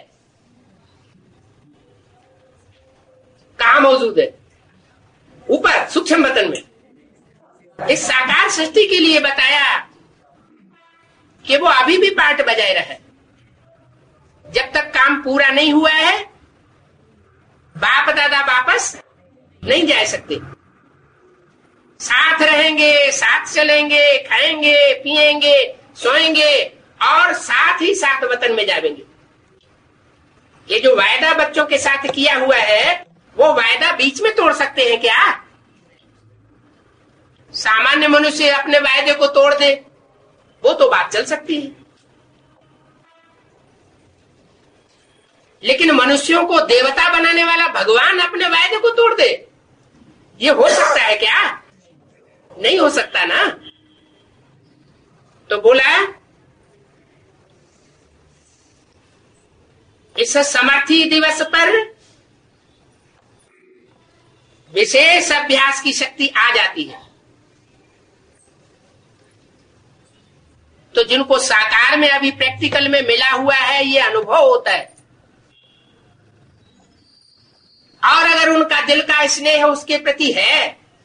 कहां मौजूद है? ऊपर सूक्ष्म वतन में। इस साकार सृष्टि के लिए बताया कि वो अभी भी पार्ट बजाय रहा है। जब तक काम पूरा नहीं हुआ है बाप दादा वापस नहीं जा सकते। साथ रहेंगे, साथ चलेंगे, खाएंगे, पिएंगे, सोएंगे और साथ ही साथ वतन में जाएंगे। ये जो वायदा बच्चों के साथ किया हुआ है वो वायदा बीच में तोड़ सकते हैं क्या? सामान्य मनुष्य अपने वायदे को तोड़ दे वो तो बात चल सकती है, लेकिन मनुष्यों को देवता बनाने वाला भगवान अपने वायदे को तोड़ दे, ये हो सकता है क्या? नहीं हो सकता ना। तो बोला इस समर्थी दिवस पर विशेष अभ्यास की शक्ति आ जाती है। तो जिनको साकार में अभी प्रैक्टिकल में मिला हुआ है, ये अनुभव होता है। और अगर उनका दिल का स्नेह उसके प्रति है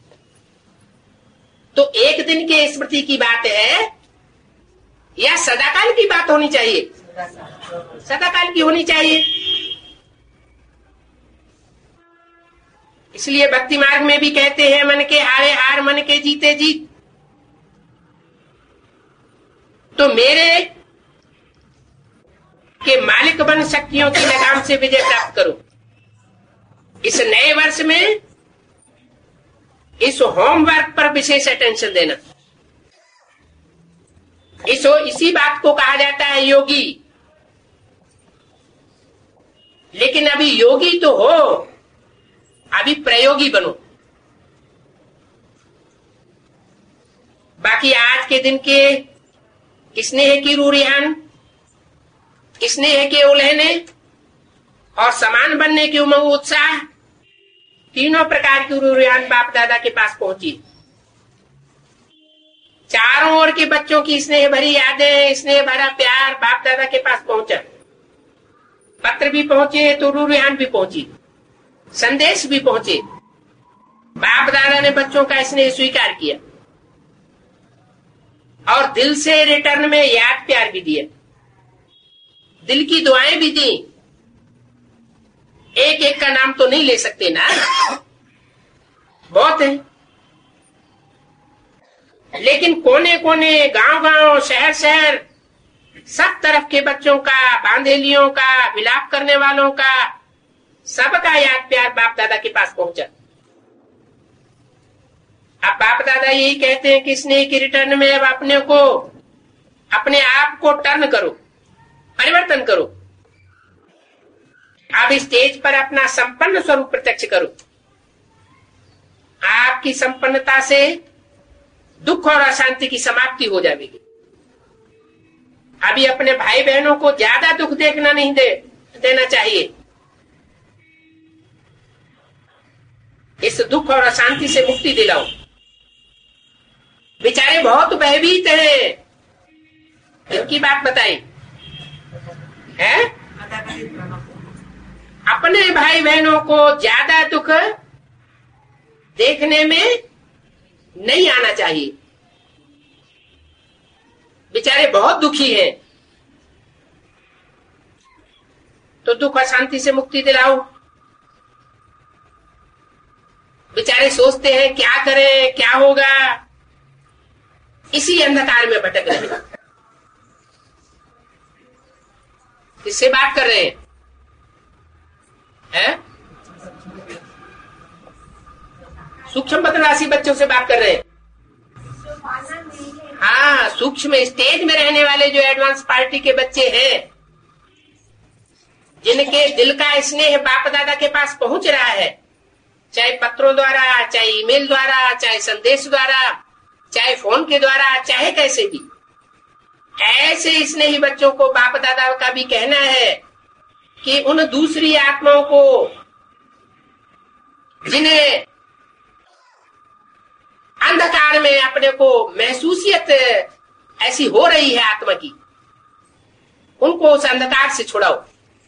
तो एक दिन के स्मृति की बात है या सदाकाल की बात होनी चाहिए? सदाकाल की होनी चाहिए। इसलिए भक्ति मार्ग में भी कहते हैं, मन के हारे हार, मन के जीते जीत। तो मेरे के मालिक बन शक्तियों की लगाम से विजय प्राप्त करो। इस नए वर्ष में इस होमवर्क पर विशेष अटेंशन देना। इस इसी बात को कहा जाता है योगी। लेकिन अभी योगी तो हो, अभी प्रयोगी बनो। बाकी आज के दिन के स्नेह की रूरियान, स्नेह के उलहने और समान बनने की उमंग उत्साह, तीनों प्रकार की रूरियान बाप दादा के पास पहुंची। चारों ओर के बच्चों की स्नेह भरी यादें, स्नेह भरा प्यार बाप दादा के पास पहुंचा। पत्र भी पहुंचे तो रूरियान भी पहुंची, संदेश भी पहुंचे। बाप दादा ने बच्चों का स्नेह स्वीकार किया और दिल से रिटर्न में याद प्यार भी दिया, दिल की दुआएं भी दी। एक एक का नाम तो नहीं ले सकते ना, बहुत है। लेकिन कोने कोने, गांव गांव, शहर शहर, सब तरफ के बच्चों का, बांधेलियों का, विलाप करने वालों का, सबका याद प्यार बाप दादा के पास पहुंचा। अब बाप दादा यही कहते हैं कि स्नेह के रिटर्न में अब अपने को, अपने आप को टर्न करो, परिवर्तन करो। अब स्टेज पर अपना संपन्न स्वरूप प्रत्यक्ष करो। आपकी संपन्नता से दुख और अशांति की समाप्ति हो जाएगी। अभी अपने भाई बहनों को ज्यादा दुख देखना नहीं दे देना चाहिए। इस दुख और अशांति से मुक्ति दिलाओ। बेचारे बहुत भयभीत हैं, इनकी बात बताई है। अपने भाई बहनों को ज्यादा दुख देखने में नहीं आना चाहिए। बेचारे बहुत दुखी हैं, तो दुख अशांति से मुक्ति दिलाओ। बेचारे सोचते हैं क्या करें, क्या होगा, इसी अंधकार में भटक रहे हैं। किससे बात कर रहे हैं है? सूक्ष्म बदरासी बच्चों से बात कर रहे हैं। हाँ, सूक्ष्म स्टेज में रहने वाले जो एडवांस पार्टी के बच्चे हैं, जिनके दिल का स्नेह बाप दादा के पास पहुंच रहा है, चाहे पत्रों द्वारा, चाहे ईमेल द्वारा, चाहे संदेश द्वारा, चाहे फोन के द्वारा, चाहे कैसे भी, ऐसे स्नेही बच्चों को बाप दादा का भी कहना है कि उन दूसरी आत्माओं को, जिन्हें अंधकार में अपने को महसूसियत ऐसी हो रही है आत्मा की, उनको उस अंधकार से छुड़ाओ।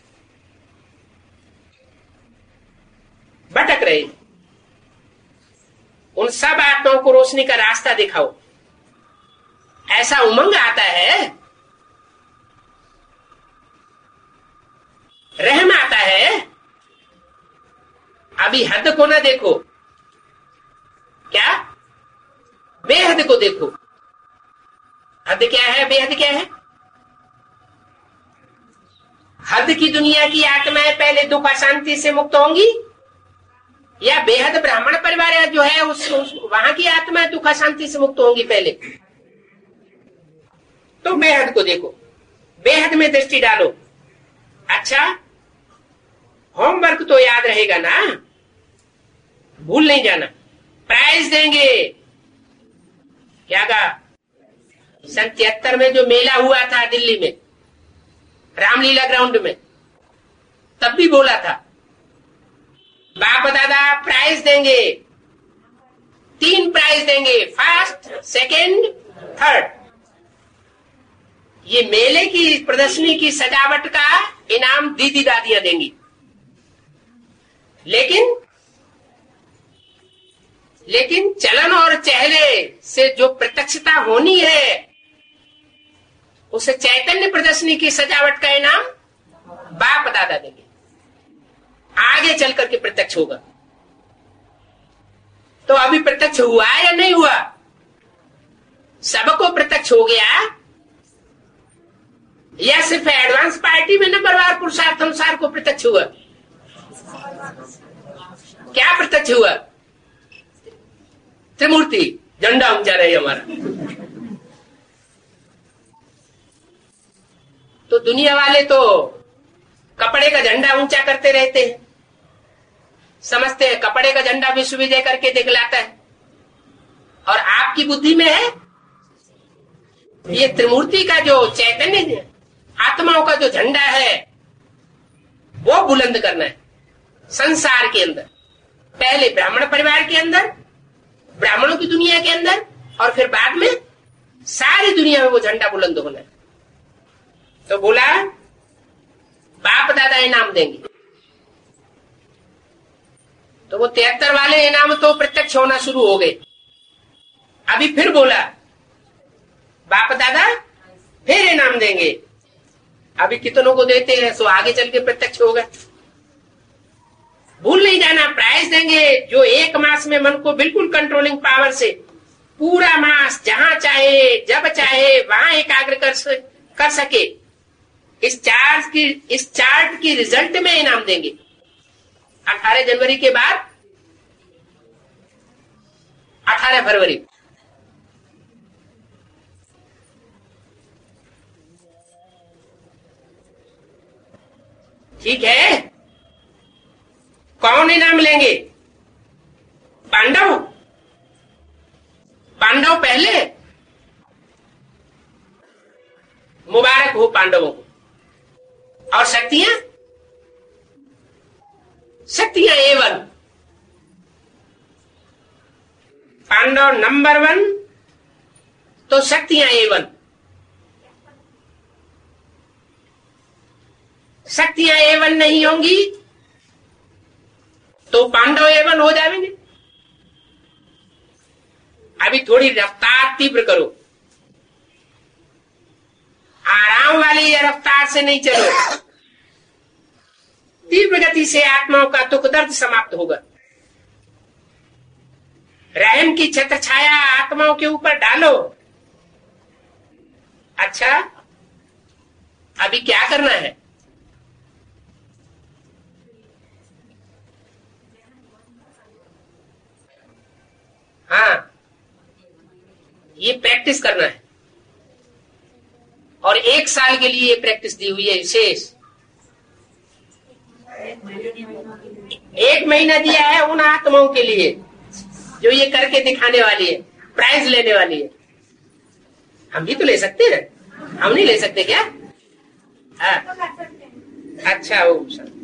भटक रहे, उन सब आत्माओं को रोशनी का रास्ता दिखाओ। ऐसा उमंग आता है, रहम आता है। अभी हद को ना देखो, क्या बेहद को देखो। हद क्या है, बेहद क्या है? हद की दुनिया की आत्माएं पहले दुख अशांति से मुक्त होंगी, या बेहद ब्राह्मण परिवार जो है उस, उस वहां की आत्माएं दुख अशांति से मुक्त होंगी पहले? तो बेहद को देखो, बेहद में दृष्टि डालो। अच्छा, होमवर्क तो याद रहेगा ना, भूल नहीं जाना। प्राइज देंगे, क्या कहा? सन तिहत्तर में जो मेला हुआ था दिल्ली में, रामलीला ग्राउंड में, तब भी बोला था बाप दादा प्राइज देंगे, तीन प्राइज देंगे, फर्स्ट, सेकंड, थर्ड। ये मेले की प्रदर्शनी की सजावट का इनाम दीदी दादियां देंगी। लेकिन लेकिन चलन और चेहरे से जो प्रत्यक्षता होनी है, उसे चैतन्य प्रदर्शनी की सजावट का इनाम बाप दादा देंगे। आगे चल करके प्रत्यक्ष होगा। तो अभी प्रत्यक्ष हुआ या नहीं हुआ? सबको प्रत्यक्ष हो गया या सिर्फ एडवांस पार्टी में नंबरवार पुरुषार्थ अनुसार को प्रत्यक्ष हुआ? क्या प्रत्यक्ष हुआ? त्रिमूर्ति झंडा ऊंचा रहे हमारा। तो दुनिया वाले तो कपड़े का झंडा ऊंचा करते रहते हैं, समझते हैं कपड़े का झंडा विश्व विजय करके दिखलाता है। और आपकी बुद्धि में है ये त्रिमूर्ति का जो चैतन्य आत्माओं का जो झंडा है वो बुलंद करना है संसार के अंदर। पहले ब्राह्मण परिवार के अंदर, ब्राह्मणों की दुनिया के अंदर, और फिर बाद में सारी दुनिया में वो झंडा बुलंद होना है। तो बोला बाप दादा इनाम देंगे। तो वो तिहत्तर वाले इनाम तो प्रत्यक्ष होना शुरू हो गए। अभी फिर बोला बाप दादा फिर इनाम देंगे। अभी कितनों को देते हैं सो आगे चल के प्रत्यक्ष होगा। भूल नहीं जाना, प्राइज देंगे जो एक मास में मन को बिल्कुल कंट्रोलिंग पावर से पूरा मास जहां चाहे जब चाहे वहां एकाग्र कर, कर सके। इस चार्ट की इस चार्ट की रिजल्ट में इनाम देंगे। अठारह जनवरी के बाद अठारह फरवरी ठीक है। कौन इनाम लेंगे? पांडव। पांडव पहले, मुबारक हो पांडवों को। और शक्तियां शक्तियां A one. Pandav number one तो शक्तियां ए वन। शक्तियां ए वन नहीं होंगी तो पांडव ए वन हो जाएंगे। अभी थोड़ी रफ्तार तीव्र करो, आराम वाली रफ्तार से नहीं चलो। तीव्र गति से आत्माओं का दुख दर्द समाप्त होगा। रहम की छत्र छाया आत्माओं के ऊपर डालो। अच्छा, अभी क्या करना है? हाँ, ये प्रैक्टिस करना है। और एक साल के लिए ये प्रैक्टिस दी हुई है विशेष। एक महीना दिया है उन आत्माओं के लिए जो ये करके दिखाने वाली है, प्राइज लेने वाली है। हम भी तो ले सकते हैं, हम नहीं ले सकते क्या? हाँ, अच्छा वो